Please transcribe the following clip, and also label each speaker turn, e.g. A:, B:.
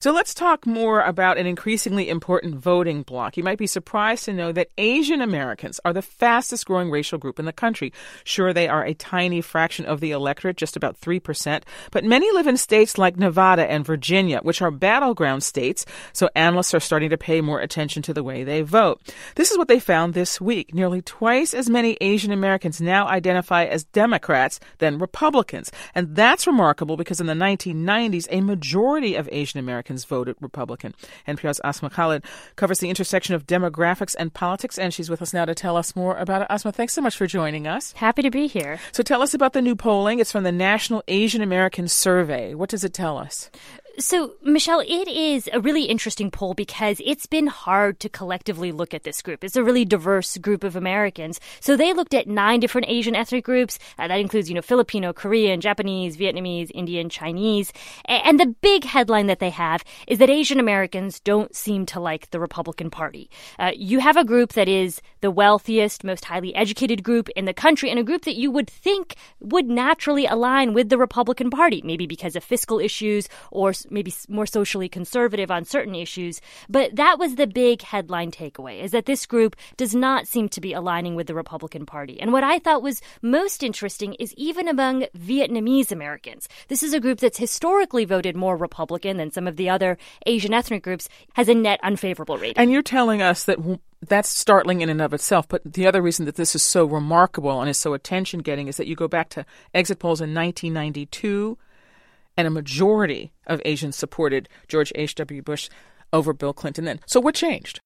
A: So let's talk more about an increasingly important voting bloc. You might be surprised to know that Asian Americans are the fastest growing racial group in the country. Sure, they are a tiny fraction of the electorate, just about 3%, but many live in states like Nevada and Virginia, which are battleground states, so analysts are starting to pay more attention to the way they vote. This is what they found this week. Nearly twice as many Asian Americans now identify as Democrats than Republicans. And that's remarkable because in the 1990s, a majority of Asian Americans voted Republican. NPR's Asma Khalid covers the intersection of demographics and politics, and she's with us now to tell us more about it. Asma, thanks so much for joining us.
B: Happy to be here.
A: So tell us about the new polling. It's from the National Asian American Survey. What does it tell us?
B: So, Michelle, it is a really interesting poll because it's been hard to collectively look at this group. It's a really diverse group of Americans. So they looked at 9 different Asian ethnic groups. That includes, Filipino, Korean, Japanese, Vietnamese, Indian, Chinese. And the big headline that they have is that Asian Americans don't seem to like the Republican Party. You have a group that is the wealthiest, most highly educated group in the country, and a group that you would think would naturally align with the Republican Party, maybe because of fiscal issues or maybe more socially conservative on certain issues. But that was the big headline takeaway, is that this group does not seem to be aligning with the Republican Party. And what I thought was most interesting is even among Vietnamese Americans. This is a group that's historically voted more Republican than some of the other Asian ethnic groups, has a net unfavorable rating.
A: And you're telling us that that's startling in and of itself. But the other reason that this is so remarkable and is so attention-getting is that you go back to exit polls in 1992, and a majority of Asians supported George H.W. Bush over Bill Clinton then. So what changed?